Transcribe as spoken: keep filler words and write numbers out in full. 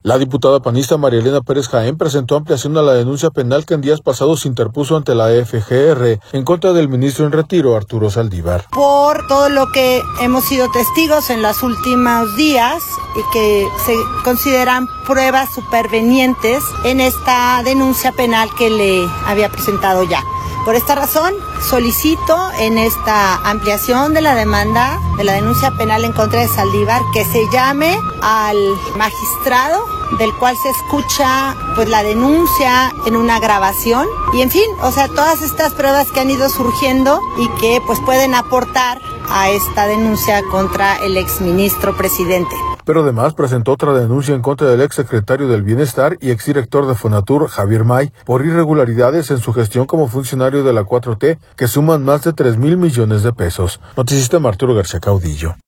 La diputada panista María Elena Pérez Jaén presentó ampliación a la denuncia penal que en días pasados interpuso ante la F G R en contra del ministro en retiro, Arturo Saldívar. Por todo lo que hemos sido testigos en los últimos días y que se consideran pruebas supervenientes en esta denuncia penal que le había presentado ya. Por esta razón, solicito en esta ampliación de la demanda, de la denuncia penal en contra de Saldívar, que se llame al magistrado del cual se escucha pues la denuncia en una grabación y en fin, o sea, todas estas pruebas que han ido surgiendo y que pues pueden aportar a esta denuncia contra el exministro presidente. Pero además presentó otra denuncia en contra del exsecretario del Bienestar y exdirector de Fonatur, Javier May, por irregularidades en su gestión como funcionario de la cuatro T, que suman más de tres mil millones de pesos. Noticista Arturo García Caudillo.